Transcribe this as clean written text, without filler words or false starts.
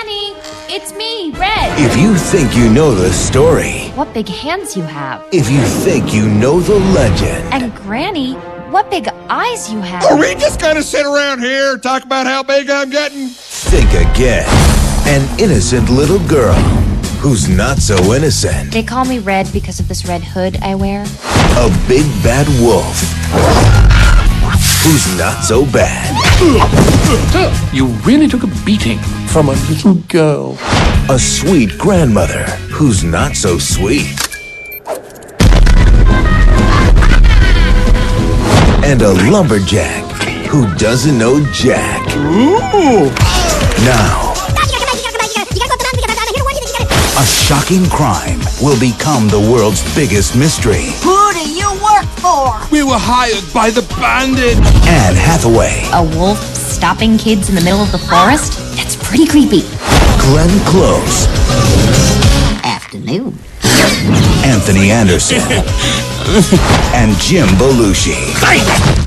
Granny, it's me, Red. If you think you know the story. What big hands you have. If you think you know the legend. And Granny, what big eyes you have. Are we just gonna sit around here and talk about how big I'm getting? Think again. An innocent little girl who's not so innocent. They call me Red because of this red hood I wear. A big bad wolf who's not so bad. You really took a beating from a little girl. A sweet grandmother who's not so sweet. And a lumberjack who doesn't know jack. Ooh. Now, a shocking crime will become the world's biggest mystery. Who do you work for? We were hired by the bandit. Anne Hathaway, A wolf stopping kids in the middle of the forest? That's pretty creepy. Glenn Close, Afternoon. Anthony Anderson, and Jim Belushi.